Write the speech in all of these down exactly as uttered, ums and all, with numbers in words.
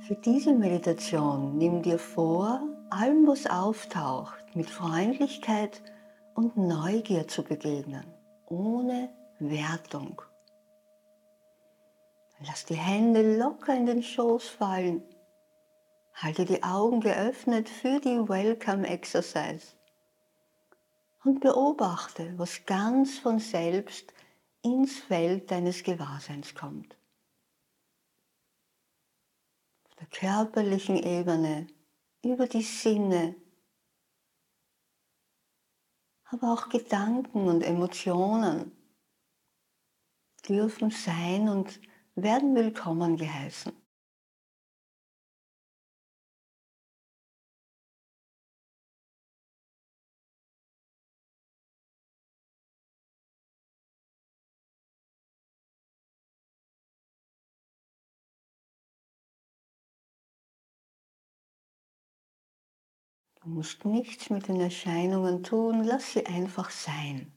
Für diese Meditation nimm dir vor, allem, was auftaucht, mit Freundlichkeit und Neugier zu begegnen, ohne Wertung. Lass die Hände locker in den Schoß fallen. Halte die Augen geöffnet für die Welcome Exercise und beobachte, was ganz von selbst ins Feld deines Gewahrseins kommt. Auf der körperlichen Ebene, über die Sinne, aber auch Gedanken und Emotionen dürfen sein und werden willkommen geheißen. Du musst nichts mit den Erscheinungen tun, lass sie einfach sein.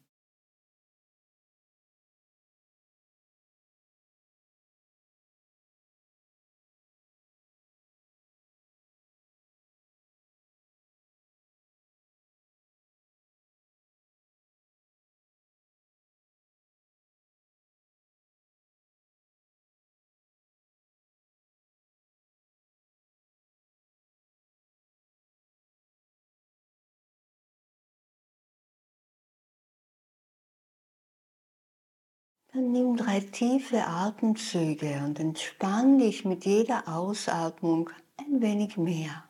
Dann nimm drei tiefe Atemzüge und entspann dich mit jeder Ausatmung ein wenig mehr.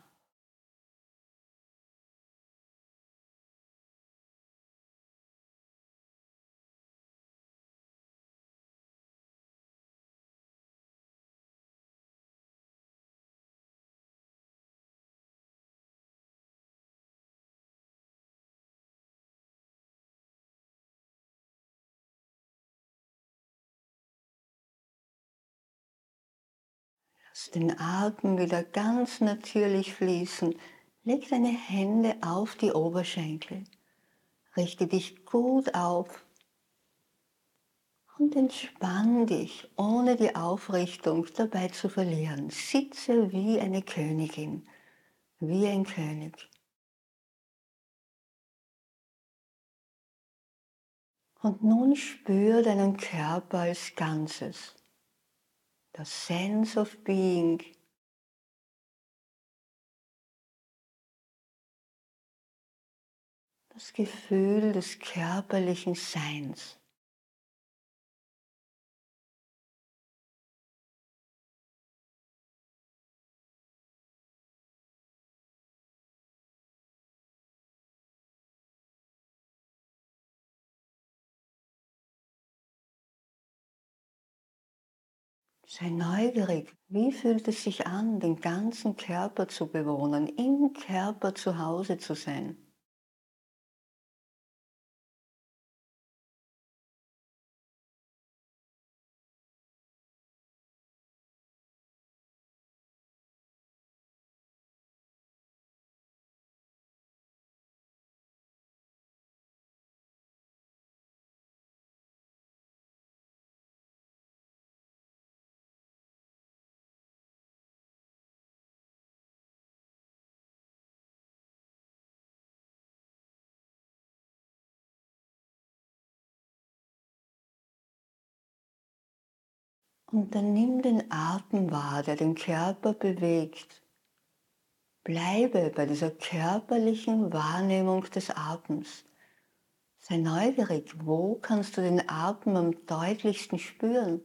Lass den Atem wieder ganz natürlich fließen. Leg deine Hände auf die Oberschenkel. Richte dich gut auf und entspann dich, ohne die Aufrichtung dabei zu verlieren. Sitze wie eine Königin, wie ein König. Und nun spür deinen Körper als Ganzes. Das Sense of Being. Das Gefühl des körperlichen Seins. Sei neugierig, wie fühlt es sich an, den ganzen Körper zu bewohnen, im Körper zu Hause zu sein. Und dann nimm den Atem wahr, der den Körper bewegt. Bleibe bei dieser körperlichen Wahrnehmung des Atems. Sei neugierig, wo kannst du den Atem am deutlichsten spüren?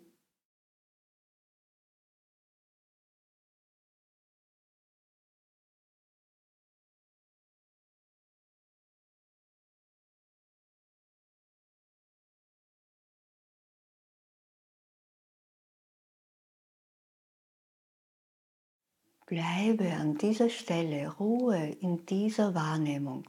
Bleibe an dieser Stelle, Ruhe in dieser Wahrnehmung.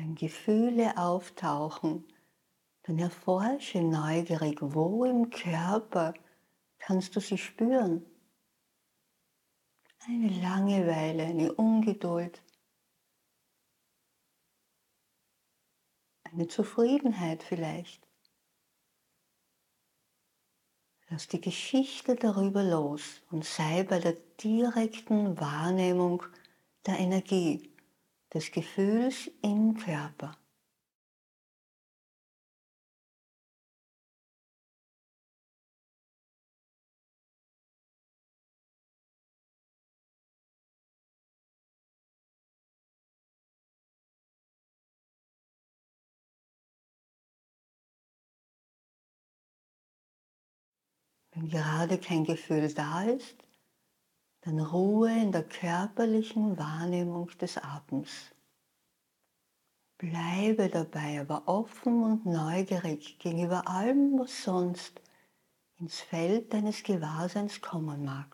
Wenn Gefühle auftauchen, dann erforsche neugierig, wo im Körper kannst du sie spüren. Eine Langeweile, eine Ungeduld, eine Zufriedenheit vielleicht. Lass die Geschichte darüber los und sei bei der direkten Wahrnehmung der Energie, des Gefühls im Körper. Wenn gerade kein Gefühl da ist, dann ruhe in der körperlichen Wahrnehmung des Atems. Bleibe dabei aber offen und neugierig gegenüber allem, was sonst ins Feld deines Gewahrseins kommen mag.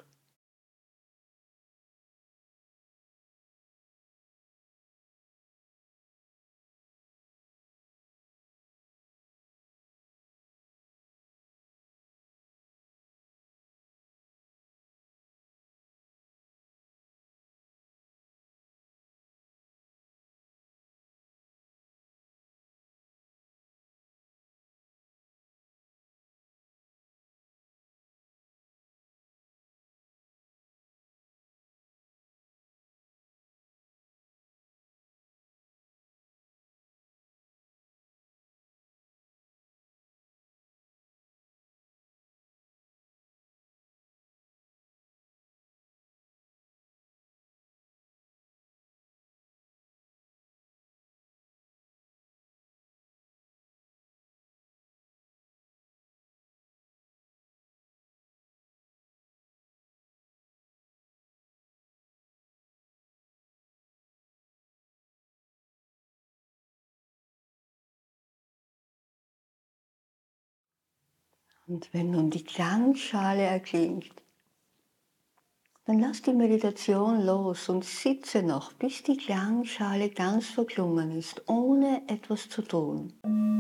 Und wenn nun die Klangschale erklingt, dann lass die Meditation los und sitze noch, bis die Klangschale ganz verklungen ist, ohne etwas zu tun.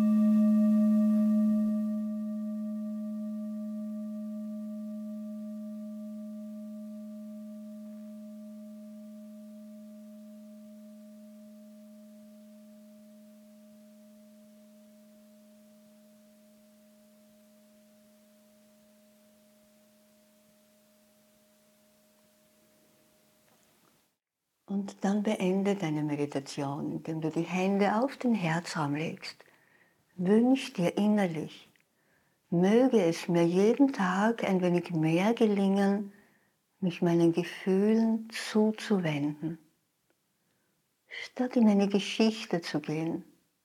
Und dann beende deine Meditation, indem du die Hände auf den Herzraum legst. Wünsch dir innerlich, möge es mir jeden Tag ein wenig mehr gelingen, mich meinen Gefühlen zuzuwenden, statt in eine Geschichte zu gehen,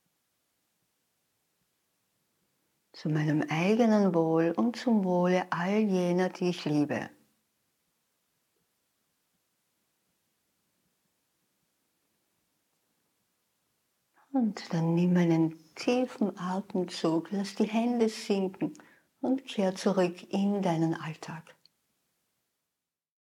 zu meinem eigenen Wohl und zum Wohle all jener, die ich liebe. Und dann nimm einen tiefen Atemzug, lass die Hände sinken und kehr zurück in deinen Alltag.